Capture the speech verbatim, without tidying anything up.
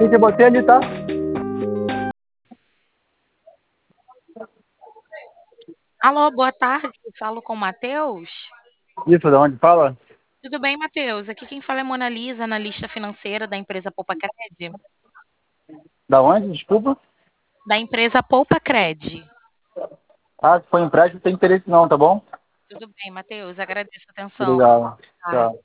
que botei ali, tá? Alô, boa tarde. Falo com o Matheus. Isso, da onde fala? Tudo bem, Matheus? Aqui quem fala é Mona Lisa, analista financeira da empresa Poupa Cred. Da onde? Desculpa. Da empresa Poupa Cred. Ah, se for empréstimo, não tem interesse não, tá bom? Tudo bem, Matheus? Agradeço a atenção. Obrigado. Boa tarde. Tchau.